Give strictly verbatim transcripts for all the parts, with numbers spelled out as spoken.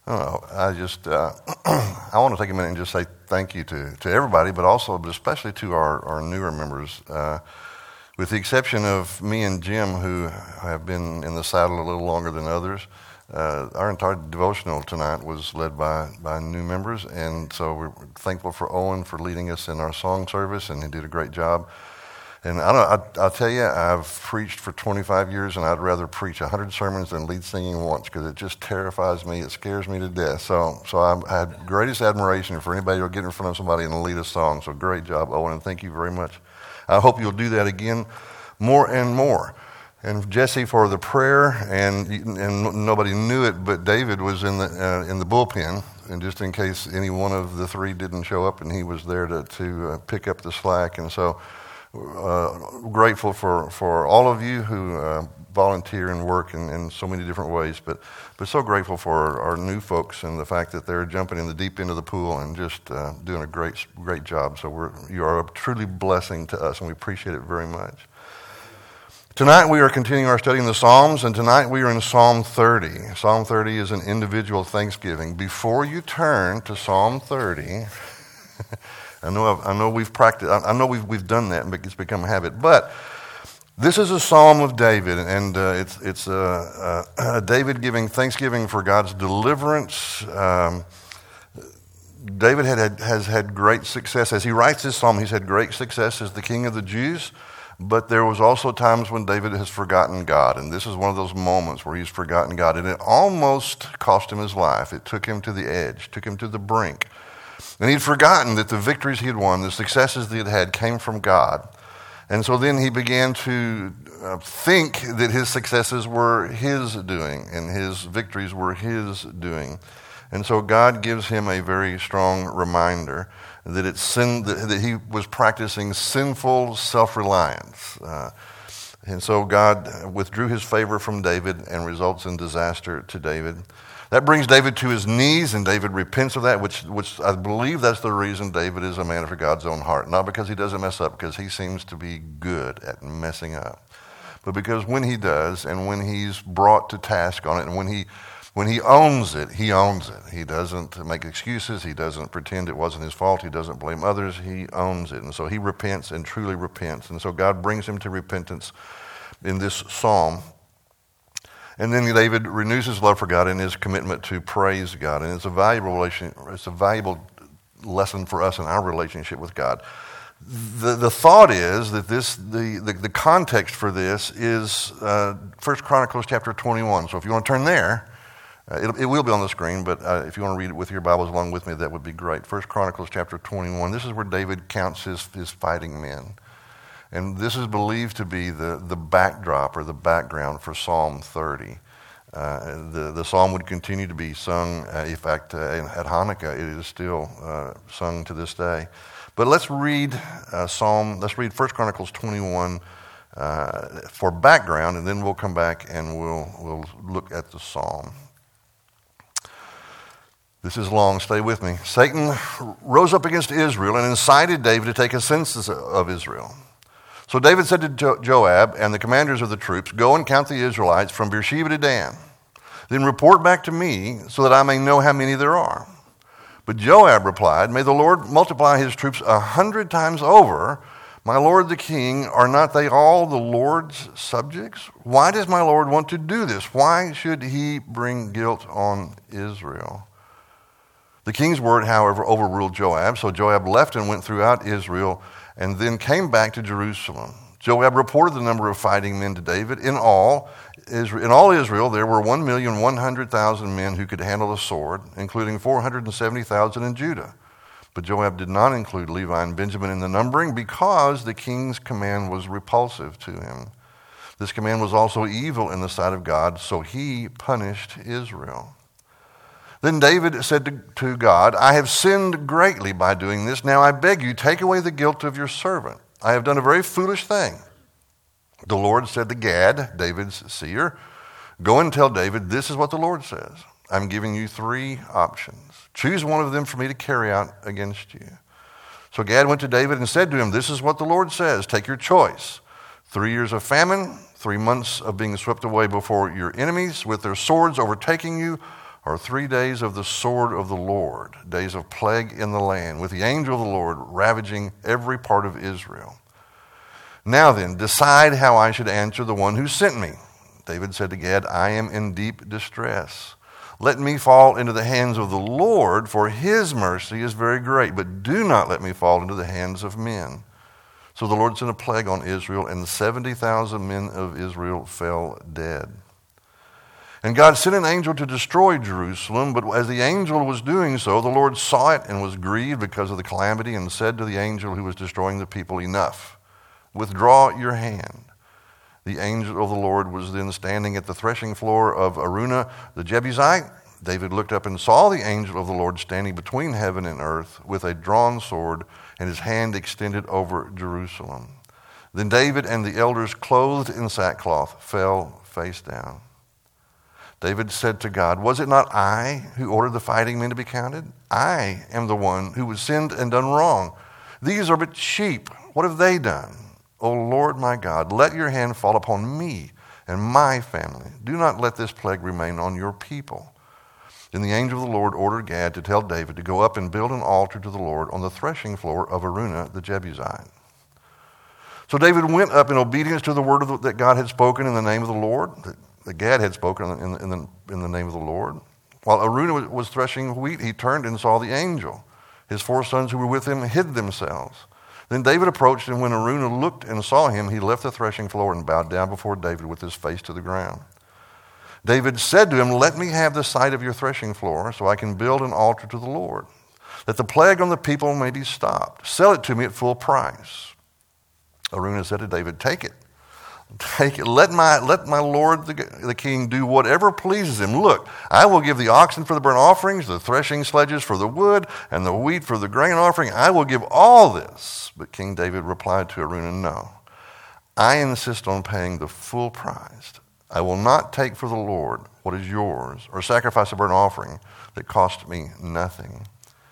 I don't know. I just uh, I want to take a minute and just say thank you to, to everybody, but also, but especially to our, our newer members. Uh, with the exception of me and Jim, who have been in the saddle a little longer than others, uh, our entire devotional tonight was led by, by new members, and so we're thankful for Owen for leading us in our song service, and he did a great job. And I don't, I, I'll tell you, I've preached for twenty-five years, and I'd rather preach one hundred sermons than lead singing once, because it just terrifies me. It scares me to death. So so I'm, I had greatest admiration for anybody who'll get in front of somebody and lead a song. So great job, Owen, and thank you very much. I hope you'll do that again more and more. And Jesse for the prayer, and and nobody knew it, but David was in the uh, in the bullpen, and just in case any one of the three didn't show up, and he was there to, to uh, pick up the slack. And so Uh, grateful for, for all of you who uh, volunteer and work in, in so many different ways, but but so grateful for our, our new folks and the fact that they're jumping in the deep end of the pool and just uh, doing a great great job. So we're you are a truly blessing to us, and we appreciate it very much. Tonight we are continuing our study in the Psalms, and tonight we are in Psalm thirty. Psalm thirty is an individual thanksgiving. Before you turn to Psalm thirty. I know I've, I know we've practiced. I know we've we've done that, and it's become a habit. But this is a psalm of David, and uh, it's it's uh, uh, David giving thanksgiving for God's deliverance. Um, David had, had has had great success as he writes this psalm. He's had great success as the king of the Jews, but there was also times when David has forgotten God, and this is one of those moments where he's forgotten God, and it almost cost him his life. It took him to the edge, took him to the brink. And he'd forgotten that the victories he had won, the successes that he had had, came from God. And so then he began to uh, think that his successes were his doing and his victories were his doing. And so God gives him a very strong reminder that it's sin, that, that he was practicing sinful self-reliance. Uh, and so God withdrew his favor from David and results in disaster to David. That brings David to his knees, and David repents of that, which which I believe that's the reason David is a man after God's own heart. Not because he doesn't mess up, because he seems to be good at messing up. But because when he does, and when he's brought to task on it, and when he when he owns it, he owns it. He doesn't make excuses. He doesn't pretend it wasn't his fault. He doesn't blame others. He owns it. And so he repents and truly repents. And so God brings him to repentance in this psalm. And then David renews his love for God and his commitment to praise God. And it's a valuable relation, it's a valuable lesson for us in our relationship with God. The the thought is that this the, the, the context for this is uh, First Chronicles chapter twenty-one. So if you want to turn there, uh, it, it will be on the screen, but uh, if you want to read it with your Bibles along with me, that would be great. First Chronicles chapter twenty-one. This is where David counts his, his fighting men. And this is believed to be the, the backdrop or the background for Psalm thirty. Uh, the, the psalm would continue to be sung, uh, in fact, uh, at Hanukkah, it is still uh, sung to this day. But let's read uh, Psalm, let's read First Chronicles twenty-one uh, for background, and then we'll come back and we'll, we'll look at the psalm. This is long, stay with me. Satan rose up against Israel and incited David to take a census of Israel. So David said to jo- Joab and the commanders of the troops, "Go and count the Israelites from Beersheba to Dan. Then report back to me so that I may know how many there are." But Joab replied, "May the Lord multiply his troops a hundred times over. My lord the king, are not they all the Lord's subjects? Why does my lord want to do this? Why should he bring guilt on Israel?" The king's word, however, overruled Joab. So Joab left and went throughout Israel and then came back to Jerusalem. Joab reported the number of fighting men to David. In all, in all Israel, there were one million one hundred thousand men who could handle a sword, including four hundred seventy thousand in Judah. But Joab did not include Levi and Benjamin in the numbering because the king's command was repulsive to him. This command was also evil in the sight of God, so he punished Israel. Then David said to, to God, "I have sinned greatly by doing this. Now I beg you, take away the guilt of your servant. I have done a very foolish thing." The Lord said to Gad, David's seer, "Go and tell David, this is what the Lord says. I'm giving you three options. Choose one of them for me to carry out against you." So Gad went to David and said to him, "This is what the Lord says. Take your choice. Three years of famine, three months of being swept away before your enemies with their swords overtaking you, are three days of the sword of the Lord, days of plague in the land, with the angel of the Lord ravaging every part of Israel. Now then, decide how I should answer the one who sent me." David said to Gad, "I am in deep distress. Let me fall into the hands of the Lord, for his mercy is very great, but do not let me fall into the hands of men." So the Lord sent a plague on Israel, and seventy thousand men of Israel fell dead. And God sent an angel to destroy Jerusalem, but as the angel was doing so, the Lord saw it and was grieved because of the calamity, and said to the angel who was destroying the people, "Enough, withdraw your hand." The angel of the Lord was then standing at the threshing floor of Araunah the Jebusite. David looked up and saw the angel of the Lord standing between heaven and earth with a drawn sword and his hand extended over Jerusalem. Then David and the elders, clothed in sackcloth, fell face down. David said to God, "Was it not I who ordered the fighting men to be counted? I am the one who was sinned and done wrong. These are but sheep. What have they done? O Lord my God, let your hand fall upon me and my family. Do not let this plague remain on your people." Then the angel of the Lord ordered Gad to tell David to go up and build an altar to the Lord on the threshing floor of Araunah the Jebusite. So David went up in obedience to the word of the, that God had spoken in the name of the Lord, that, that Gad had spoken in, in, the, in the name of the Lord. While Araunah was, was threshing wheat, he turned and saw the angel. His four sons who were with him hid themselves. Then David approached, and when Araunah looked and saw him, he left the threshing floor and bowed down before David with his face to the ground. David said to him, "Let me have the site of your threshing floor so I can build an altar to the Lord, that the plague on the people may be stopped. Sell it to me at full price." Araunah said to David, "Take it. Take it. Let my, let my lord the, the king do whatever pleases him. Look, I will give the oxen for the burnt offerings, the threshing sledges for the wood, and the wheat for the grain offering. I will give all this." But King David replied to Araunah, "No, I insist on paying the full price. I will not take for the Lord what is yours, or sacrifice a burnt offering that cost me nothing."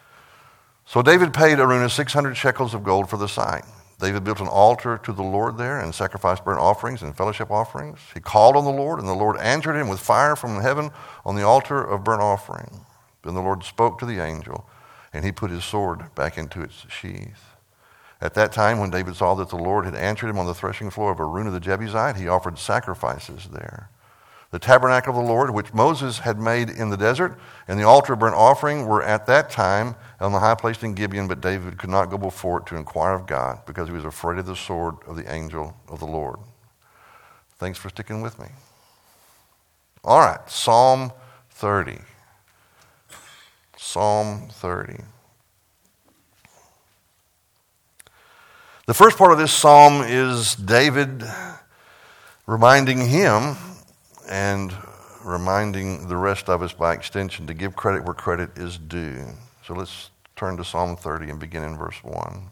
So David paid Araunah six hundred shekels of gold for the site. David built an altar to the Lord there and sacrificed burnt offerings and fellowship offerings. He called on the Lord, and the Lord answered him with fire from heaven on the altar of burnt offering. Then the Lord spoke to the angel, and he put his sword back into its sheath. At that time, when David saw that the Lord had answered him on the threshing floor of Araunah the Jebusite, he offered sacrifices there. The tabernacle of the Lord, which Moses had made in the desert, and the altar of burnt offering were at that time on the high place in Gibeon, but David could not go before it to inquire of God because he was afraid of the sword of the angel of the Lord. Thanks for sticking with me. All right, Psalm thirty. Psalm thirty. The first part of this psalm is David reminding him and reminding the rest of us by extension to give credit where credit is due. So let's turn to Psalm thirty and begin in verse one.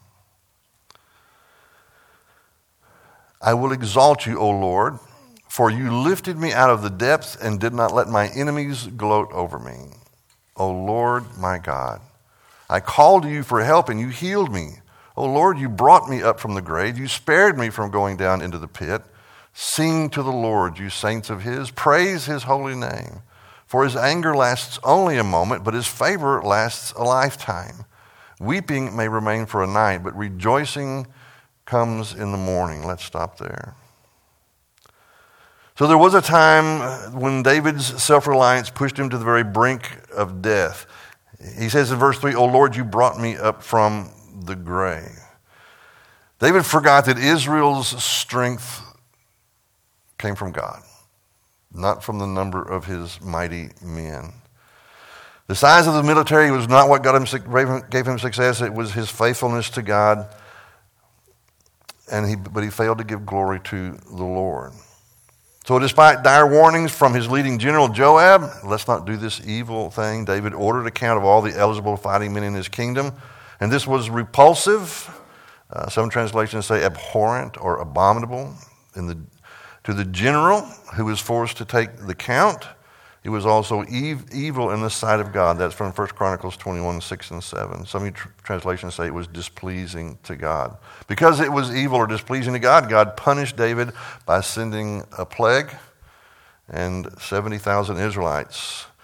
"I will exalt you, O Lord, for you lifted me out of the depths and did not let my enemies gloat over me. O Lord, my God, I called to you for help and you healed me. O Lord, you brought me up from the grave. You spared me from going down into the pit. Sing to the Lord, you saints of his. Praise his holy name. For his anger lasts only a moment, but his favor lasts a lifetime. Weeping may remain for a night, but rejoicing comes in the morning." Let's stop there. So there was a time when David's self-reliance pushed him to the very brink of death. He says in verse three, "O Lord, you brought me up from the grave." David forgot that Israel's strength came from God, not from the number of his mighty men. The size of the military was not what got him, gave him success. It was his faithfulness to God, and he, but he failed to give glory to the Lord. So despite dire warnings from his leading general Joab, "Let's not do this evil thing," David ordered a count of all the eligible fighting men in his kingdom. And this was repulsive. Uh, some translations say abhorrent or abominable. In the, to the general who was forced to take the count, it was also ev- evil in the sight of God. That's from First Chronicles twenty-one, six and seven. Some tr- translations say it was displeasing to God. Because it was evil or displeasing to God, God punished David by sending a plague, and seventy thousand Israelites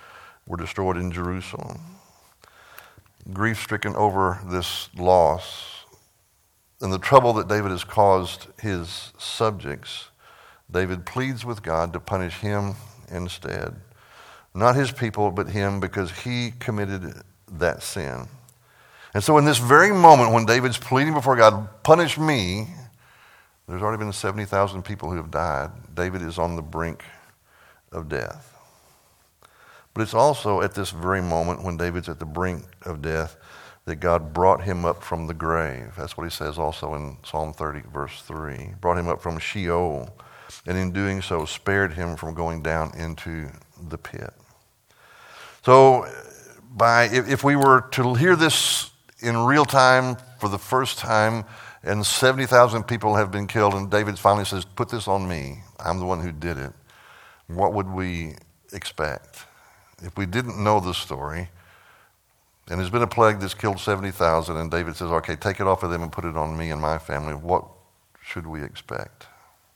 were destroyed in Jerusalem. Grief-stricken over this loss and the trouble that David has caused his subjects, David pleads with God to punish him instead. Not his people, but him, because he committed that sin. And so in this very moment when David's pleading before God, punish me, there's already been seventy thousand people who have died. David is on the brink of death. But it's also at this very moment when David's at the brink of death that God brought him up from the grave. That's what he says also in Psalm thirty, verse three. Brought him up from Sheol, and in doing so spared him from going down into the pit. So by if, if we were to hear this in real time for the first time, and seventy thousand people have been killed, and David finally says, put this on me. I'm the one who did it. What would we expect? If we didn't know the story, and there's been a plague that's killed seventy thousand, and David says, okay, take it off of them and put it on me and my family, what should we expect?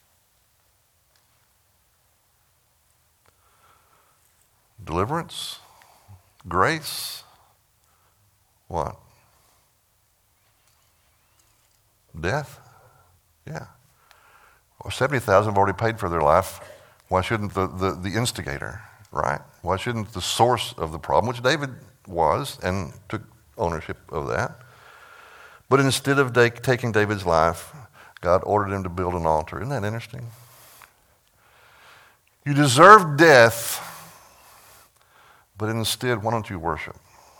Deliverance? Grace? What? Death? Yeah. Well, seventy thousand have already paid for their life. Why shouldn't the, the, the instigator, right? Why shouldn't the source of the problem, which David was and took ownership of that, but instead of da- taking David's life, God ordered him to build an altar. Isn't that interesting? You deserve death, but instead, why don't you worship?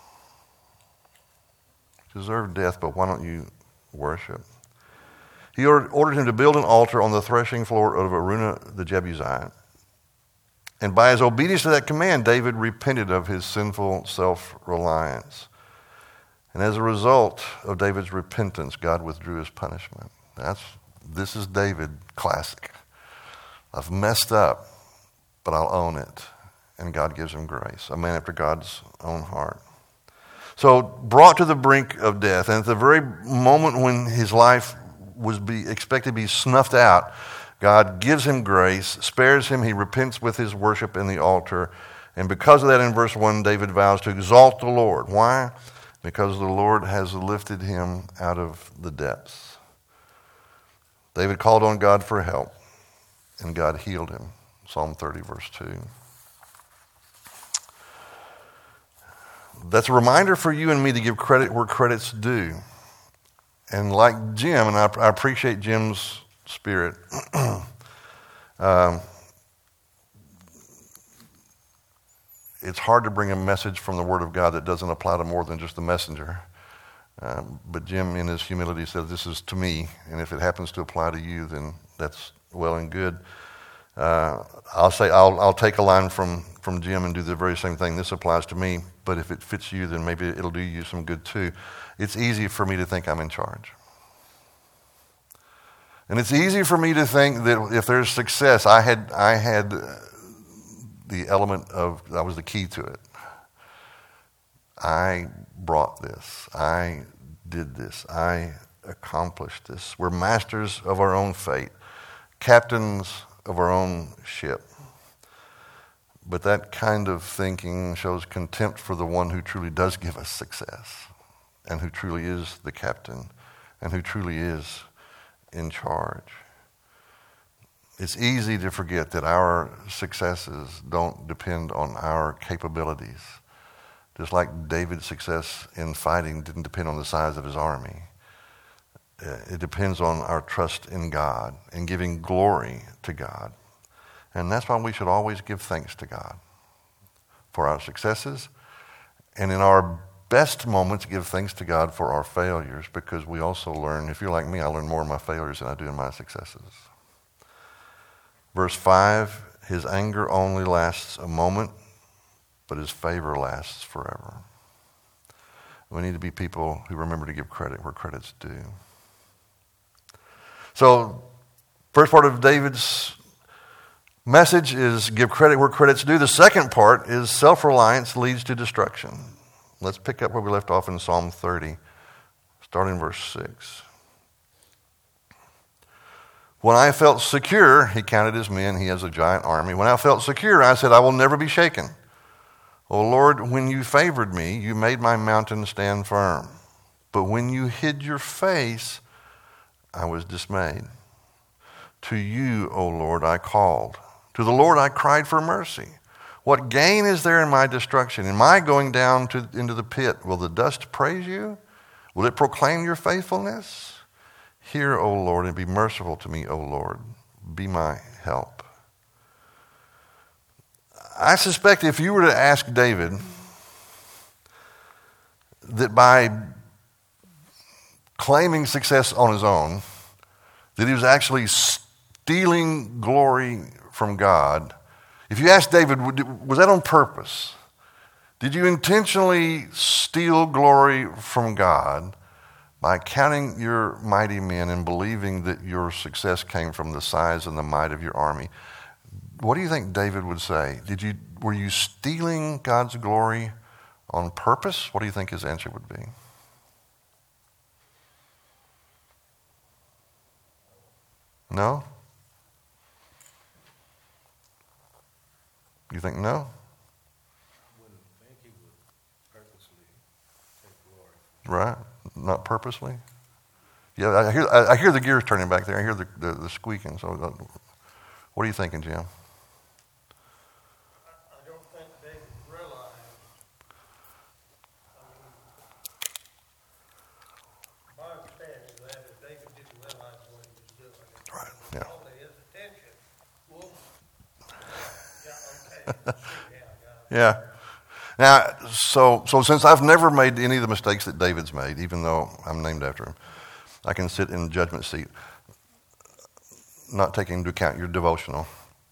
You deserve death, but why don't you worship? He ordered him to build an altar on the threshing floor of Araunah the Jebusite. And by his obedience to that command, David repented of his sinful self-reliance. And as a result of David's repentance, God withdrew his punishment. That's this is David classic. I've messed up, but I'll own it. And God gives him grace. A man after God's own heart. So brought to the brink of death, and at the very moment when his life was be expected to be snuffed out, God gives him grace, spares him, he repents with his worship in the altar. And because of that, in verse one, David vows to exalt the Lord. Why? Because the Lord has lifted him out of the depths. David called on God for help, and God healed him. Psalm thirty, verse two. That's a reminder for you and me to give credit where credit's due. And like Jim, and I, I appreciate Jim's spirit, um, it's hard to bring a message from the Word of God that doesn't apply to more than just the messenger. Um, but Jim, in his humility, said, this is to me, and if it happens to apply to you, then that's well and good. Uh, I'll say I'll, I'll take a line from, from Jim and do the very same thing. This applies to me, but if it fits you, then maybe it'll do you some good too. It's easy for me to think I'm in charge. And it's easy for me to think that if there's success, I had I had the element of, that was the key to it. I brought this. I did this. I accomplished this. We're masters of our own fate, captains of our own ship. But that kind of thinking shows contempt for the one who truly does give us success, and who truly is the captain, and who truly is in charge. It's easy to forget that our successes don't depend on our capabilities. Just like David's success in fighting didn't depend on the size of his army. It depends on our trust in God and giving glory to God. And that's why we should always give thanks to God for our successes, and in our best moments give thanks to God for our failures, because we also learn, if you're like me, I learn more in my failures than I do in my successes. Verse five, his anger only lasts a moment, but his favor lasts forever. We need to be people who remember to give credit where credit's due. So, first part of David's message is give credit where credit's due. The second part is self-reliance leads to destruction. Let's pick up where we left off in Psalm thirty, starting in verse six. When I felt secure, he counted his men, he has a giant army. When I felt secure, I said, I will never be shaken. O Lord, when you favored me, you made my mountain stand firm. But when you hid your face, I was dismayed. To you, O Lord, I called. To the Lord I cried for mercy. What gain is there in my destruction? In my going down to, into the pit, will the dust praise you? Will it proclaim your faithfulness? Hear, O Lord, and be merciful to me, O Lord. Be my help. I suspect if you were to ask David that by claiming success on his own, that he was actually stealing glory from God. If you ask David, was that on purpose? Did you intentionally steal glory from God by counting your mighty men and believing that your success came from the size and the might of your army? What do you think David would say? Did you, were you stealing God's glory on purpose? What do you think his answer would be? No? You think no? I wouldn't think he would purposely take glory. Right? Not purposely? Yeah, I hear I hear the gears turning back there. I hear the, the, the squeaking. So, uh, what are you thinking, Jim? I don't think David realized. I mean, my understanding of that is David didn't realize what he was doing. Right. Yeah. Only his attention. Whoops. Yeah. Okay. Yeah. Yeah. Now, so so since I've never made any of the mistakes that David's made, even though I'm named after him, I can sit in the judgment seat, not taking into account your devotional.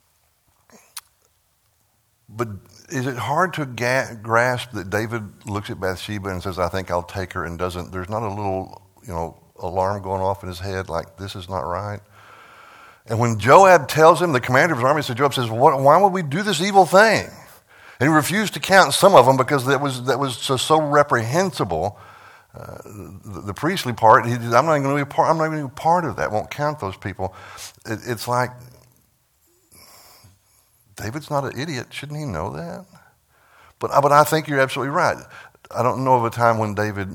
But is it hard to ga- grasp that David looks at Bathsheba and says, I think I'll take her, and doesn't, there's not a little, you know, alarm going off in his head like, this is not right? And when Joab tells him, the commander of his army, so Joab says, what, why would we do this evil thing? And he refused to count some of them because that was that was so, so reprehensible. Uh, the, the priestly part, he, I'm not going to be a part. I'm not going to be a part of that. Won't count those people. It, it's like David's not an idiot. Shouldn't he know that? But but I think you're absolutely right. I don't know of a time when David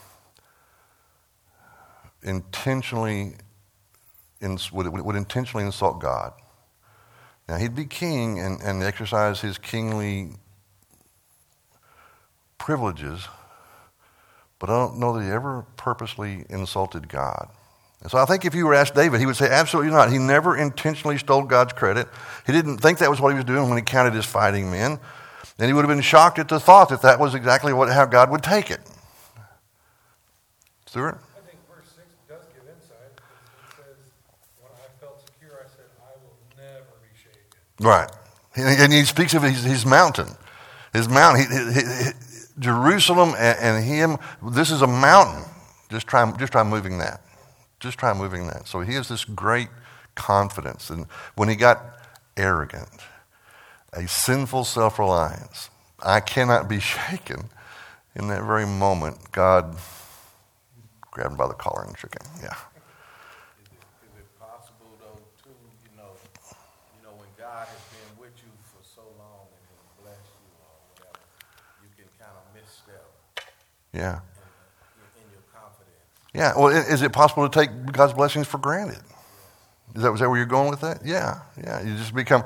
intentionally ins, would, would intentionally insult God. Now, he'd be king and, and exercise his kingly privileges, but I don't know that he ever purposely insulted God. And so I think if you were asked David, he would say absolutely not. He never intentionally stole God's credit. He didn't think that was what he was doing when he counted his fighting men. And he would have been shocked at the thought that that was exactly what, how God would take it. Stuart? I think verse six does give insight because it says, when I felt secure, I said, I will never be shaken. Right. And he speaks of his, his mountain. His mountain. He, he, he, Jerusalem and, and him, this is a mountain. Just try, just try moving that. Just try moving that. So he has this great confidence. And when he got arrogant, a sinful self-reliance, I cannot be shaken. In that very moment, God grabbed him by the collar and shook him. Yeah. Is it, is it possible, though, too, you know, you know, when God has been with you for so long and has blessed you or whatever, you can kind of misstep Yeah. in, in your confidence. Yeah. Well, is it possible to take God's blessings for granted? Is that, is that where you're going with that? Yeah. Yeah. You just become,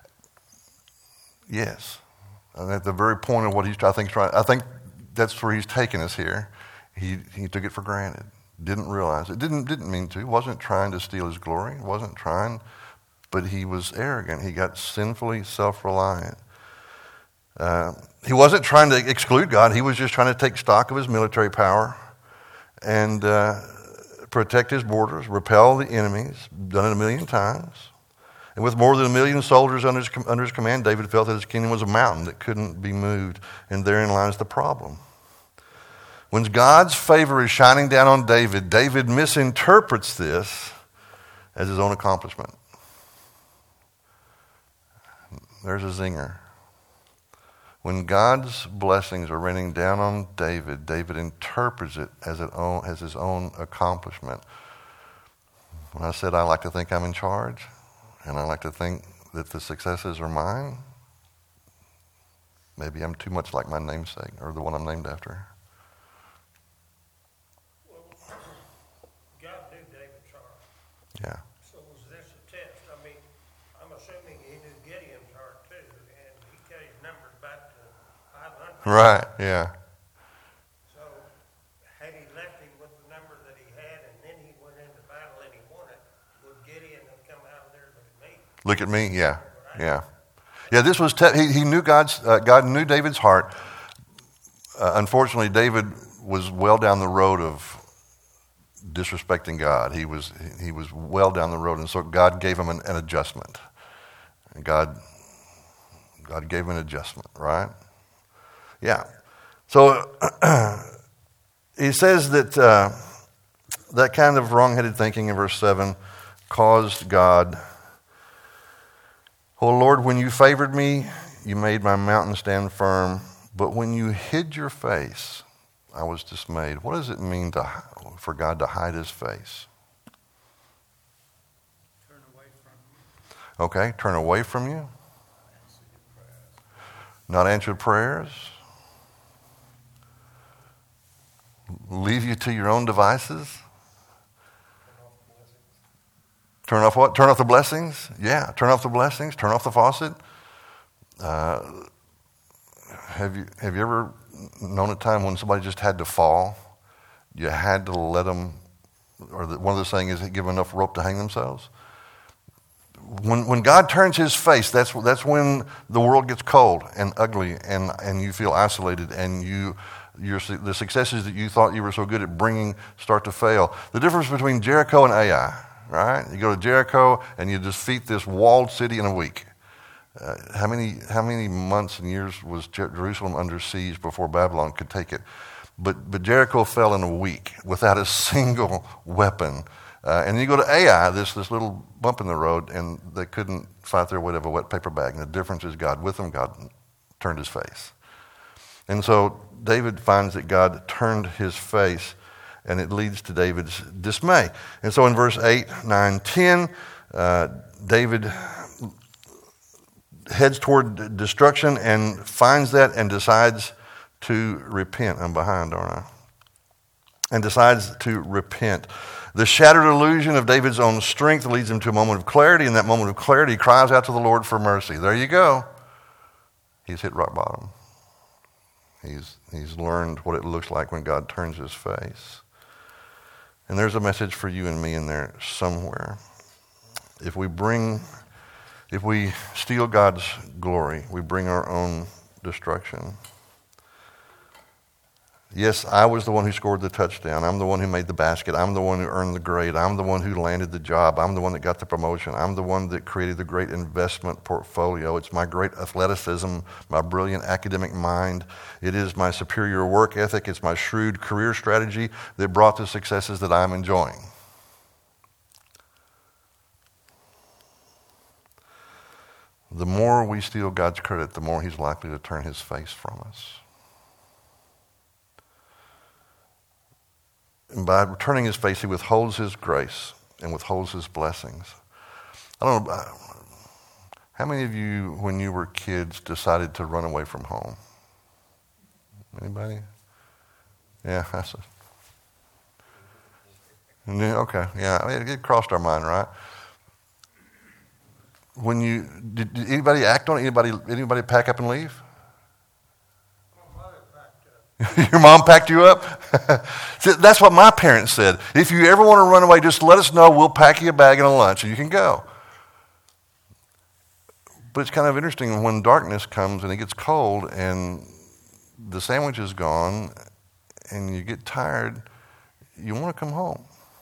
yes. And at the very point of what he's, I think, trying, I think that's where he's taking us here. He he took it for granted. Didn't realize it. Didn't didn't mean to. Wasn't trying to steal his glory. Wasn't trying, but he was arrogant. He got sinfully self-reliant. Uh, he wasn't trying to exclude God. He was just trying to take stock of his military power and uh, protect his borders, repel the enemies. Done it a million times. And with more than a million soldiers under his, under his command, David felt that his kingdom was a mountain that couldn't be moved. And therein lies the problem. When God's favor is shining down on David, David misinterprets this as his own accomplishment. There's a zinger. When God's blessings are raining down on David, David interprets it as, it own, as his own accomplishment. When I said I like to think I'm in charge, and I like to think that the successes are mine, Maybe I'm too much like my namesake or the one I'm named after. Well, God knew David's heart. Yeah. So was this a test? I mean, I'm assuming he knew Gideon's heart too, and he carried numbers back to five hundred. Right, yeah. So had he left him with the number that he had, and then he went into battle and he won it, would Gideon have come out of there with me? Look at me, yeah, yeah. Yeah, this was, te- he, he knew God's, uh, God knew David's heart. Uh, unfortunately, David was well down the road of disrespecting God. He was, he was well down the road, and so God gave him an, an adjustment. And God, God gave him an adjustment, right? Yeah. So he says that uh, that kind of wrong-headed thinking in verse seven caused God, "Oh Lord, when you favored me, you made my mountain stand firm. But when you hid your face, I was dismayed." What does it mean to, for God to hide his face? Turn away from you. Okay, turn away from you. Not answered prayers. Leave you to your own devices. Turn off what? Turn off the blessings? Yeah, turn off the blessings. Turn off the faucet. Uh, have you have you ever known a time when somebody just had to fall? You had to let them, or the, one of the saying is, give them enough rope to hang themselves. When when God turns his face, that's that's when the world gets cold and ugly, and, and you feel isolated, and you your the successes that you thought you were so good at bringing start to fail. The difference between Jericho and Ai. Right? You go to Jericho and you defeat this walled city in a week. Uh, how many how many months and years was Jer- Jerusalem under siege before Babylon could take it? But but Jericho fell in a week without a single weapon. Uh, and then you go to Ai, this this little bump in the road, and they couldn't fight their way out of a wet paper bag. And the difference is God with them, God turned his face. And so David finds that God turned his face, and it leads to David's dismay. And so in verse eight, nine, ten, uh, David heads toward destruction and finds that and decides to repent. I'm behind, aren't I? And decides to repent. The shattered illusion of David's own strength leads him to a moment of clarity. In that moment of clarity, he cries out to the Lord for mercy. There you go. He's hit rock bottom. He's, he's learned what it looks like when God turns his face. And there's a message for you and me in there somewhere. If we bring, if we steal God's glory, we bring our own destruction. Yes, I was the one who scored the touchdown. I'm the one who made the basket. I'm the one who earned the grade. I'm the one who landed the job. I'm the one that got the promotion. I'm the one that created the great investment portfolio. It's my great athleticism, my brilliant academic mind. It is my superior work ethic. It's my shrewd career strategy that brought the successes that I'm enjoying. The more we steal God's credit, the more he's likely to turn his face from us. And by turning his face, he withholds his grace and withholds his blessings. I don't know, how many of you, when you were kids, decided to run away from home? Anybody? Yeah, that's a, okay, yeah, I mean, it crossed our mind, right? When you, did, did anybody act on it? Anybody, anybody pack up and leave? Your mom packed you up? See, that's what my parents said. If you ever want to run away, just let us know. We'll pack you a bag and a lunch and you can go. But it's kind of interesting when darkness comes and it gets cold and the sandwich is gone and you get tired, you want to come home.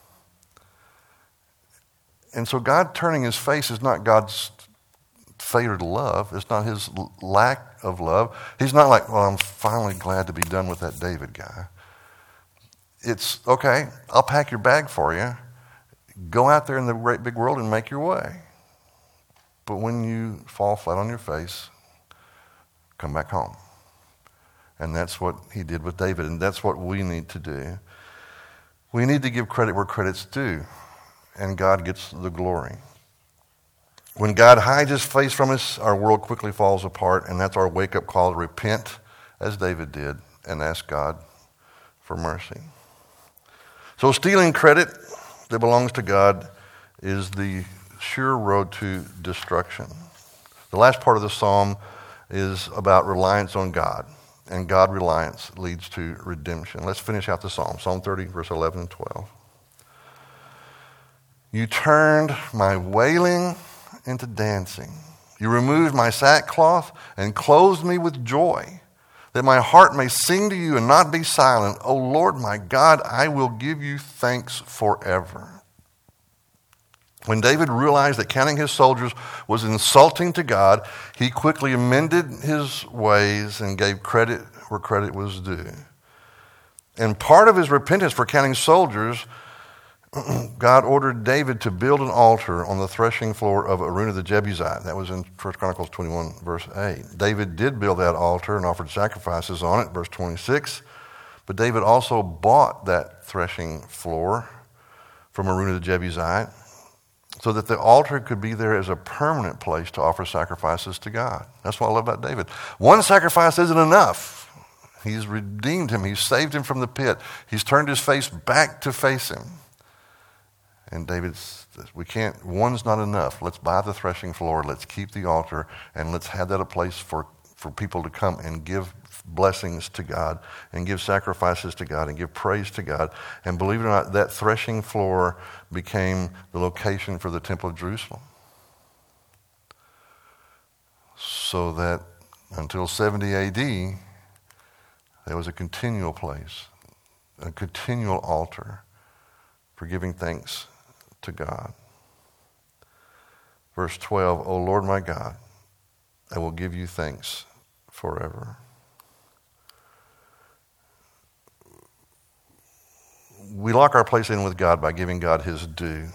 And so God turning his face is not God's failure to love. It's not his lack of love. He's not like, well, I'm finally glad to be done with that David guy. It's, okay, I'll pack your bag for you. Go out there in the great big world and make your way. But when you fall flat on your face, come back home. And that's what he did with David, and that's what we need to do. We need to give credit where credit's due, and God gets the glory. When God hides his face from us, our world quickly falls apart, and that's our wake-up call to repent, as David did, and ask God for mercy. So stealing credit that belongs to God is the sure road to destruction. The last part of the psalm is about reliance on God, and God reliance leads to redemption. Let's finish out the psalm. Psalm thirty, verse eleven and twelve. You turned my wailing into dancing. You removed my sackcloth and clothed me with joy, that my heart may sing to you and not be silent. O Lord my God, I will give you thanks forever. When David realized that counting his soldiers was insulting to God, he quickly amended his ways and gave credit where credit was due. And part of his repentance for counting soldiers, God ordered David to build an altar on the threshing floor of Araunah the Jebusite. That was in First Chronicles twenty-one, verse eight. David did build that altar and offered sacrifices on it, verse twenty-six. But David also bought that threshing floor from Araunah the Jebusite so that the altar could be there as a permanent place to offer sacrifices to God. That's what I love about David. One sacrifice isn't enough. He's redeemed him. He's saved him from the pit. He's turned his face back to face him. And David says, we can't, one's not enough. Let's buy the threshing floor, let's keep the altar, and let's have that a place for, for people to come and give blessings to God, and give sacrifices to God, and give praise to God. And believe it or not, that threshing floor became the location for the Temple of Jerusalem. So that until seventy A D, there was a continual place, a continual altar for giving thanks to God. Verse twelve, O Lord my God, I will give you thanks forever. We lock our place in with God by giving God his due.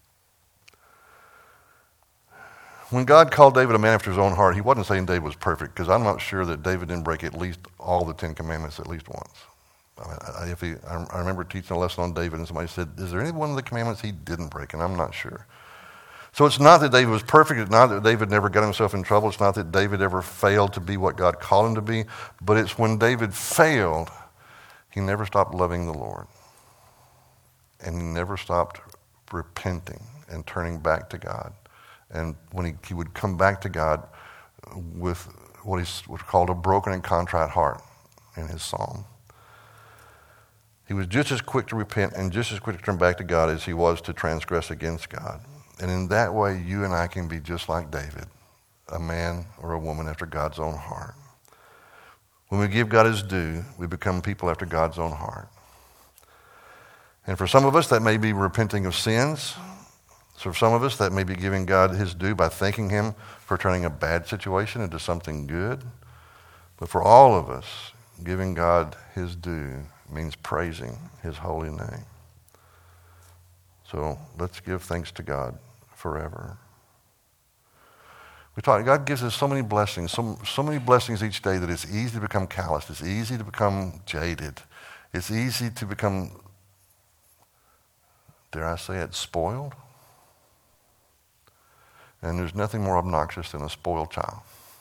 When God called David a man after his own heart, he wasn't saying David was perfect, because I'm not sure that David didn't break at least all the Ten Commandments at least once. I, if he, I remember teaching a lesson on David, and somebody said, is there any one of the commandments he didn't break? And I'm not sure. So it's not that David was perfect. It's not that David never got himself in trouble. It's not that David ever failed to be what God called him to be. But it's when David failed, he never stopped loving the Lord. And he never stopped repenting and turning back to God. And when he, he would come back to God with what is what's called a broken and contrite heart in his psalm. He was just as quick to repent and just as quick to turn back to God as he was to transgress against God. And in that way, you and I can be just like David, a man or a woman after God's own heart. When we give God his due, we become people after God's own heart. And for some of us, that may be repenting of sins. So for some of us, that may be giving God his due by thanking him for turning a bad situation into something good. But for all of us, giving God his due means praising his holy name. So let's give thanks to God forever. We talk, God gives us so many blessings, so, so many blessings each day that it's easy to become calloused. It's easy to become jaded. It's easy to become, dare I say it, spoiled. And there's nothing more obnoxious than a spoiled child.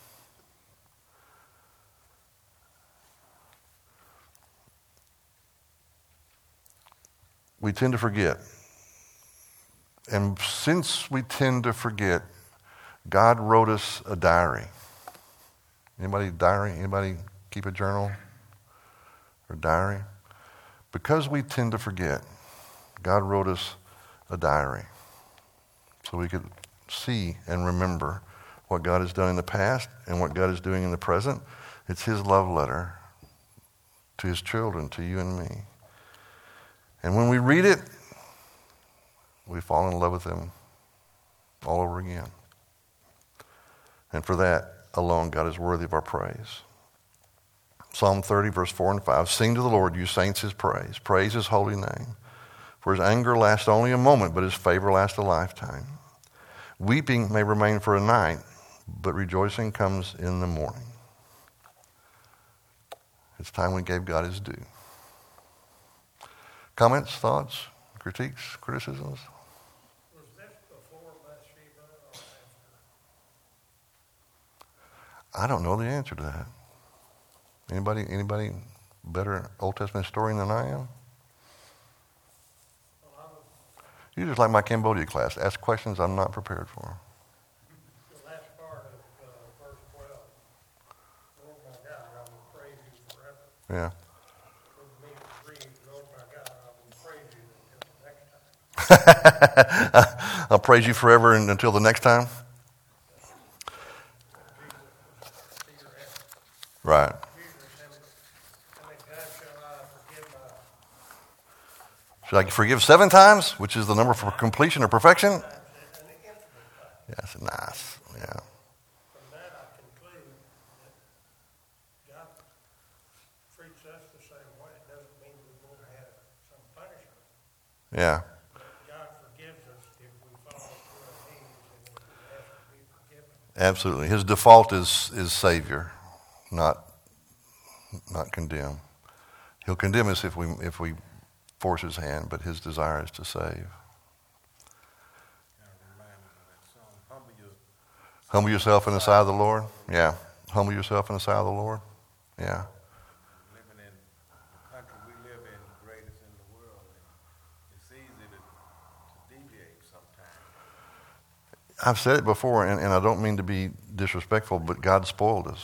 We tend to forget. And since we tend to forget, God wrote us a diary. Anybody diary? Anybody keep a journal or diary? Because we tend to forget, God wrote us a diary so we could see and remember what God has done in the past and what God is doing in the present. It's his love letter to his children, to you and me. And when we read it, we fall in love with him all over again. And for that alone, God is worthy of our praise. Psalm thirty, verse four and five, sing to the Lord, you saints, his praise. Praise his holy name. For his anger lasts only a moment, but his favor lasts a lifetime. Weeping may remain for a night, but rejoicing comes in the morning. It's time we gave God his due. Comments, thoughts, critiques, criticisms? Was this before Bathsheba or after? I don't know the answer to that. Anybody, anybody better Old Testament historian than I am? You just like my Cambodia class. Ask questions I'm not prepared for. The last part of uh, verse twelve. Lord my God, I will praise you forever. Yeah. Doesn't mean to read, Lord my God, I will praise you until the next time. I'll praise you forever and until the next time. See your answer. Right. Jesus said, how many times shall I forgive my Should I forgive seven times, which is the number for completion or perfection? times and the infinite time? Yes, nice. Yeah. From that I conclude that God treats us the same way. It doesn't mean we won't have some punishment. Yeah. But God forgives us if we fall to our knees and if we ask to be forgiven. Absolutely. His default is is Savior, not not condemn. He'll condemn us if we if we force his hand, but his desire is to save. Kind of remind me of that song, humble your, Humble yourself in the sight of the Lord. Yeah. Humble yourself in the sight of the Lord. Yeah. living in the country we live in, the greatest in the world, and it's easy to, to deviate sometimes. I've said it before, and, and I don't mean to be disrespectful, but God spoiled us.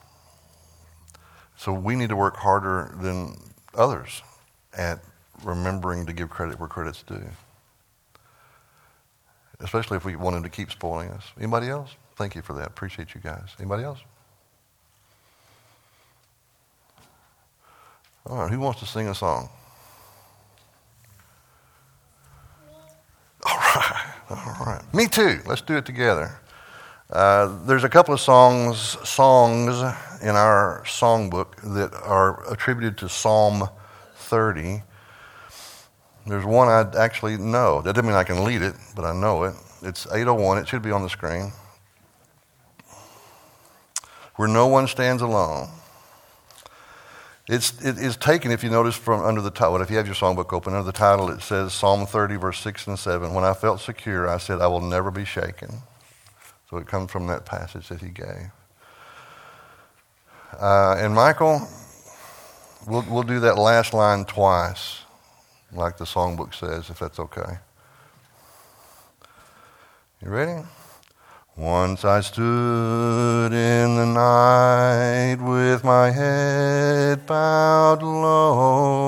So we need to work harder than others at remembering to give credit where credit's due. Especially if we want him to keep spoiling us. Anybody else? Thank you for that. Appreciate you guys. Anybody else? All right, who wants to sing a song? All right, all right. Me too. Let's do it together. Uh, there's a couple of songs songs in our songbook that are attributed to Psalm thirty. There's one I actually know. That doesn't mean I can lead it, but I know it. It's eight oh one. It should be on the screen. Where no one stands alone. It's, it is taken, if you notice, from under the title. If you have your songbook open, under the title it says Psalm thirty, verse six and seven. When I felt secure, I said, I will never be shaken. So it comes from that passage that he gave. Uh, and Michael, we'll, we'll do that last line twice, like the songbook says, if that's okay. You ready? Once I stood in the night with my head bowed low,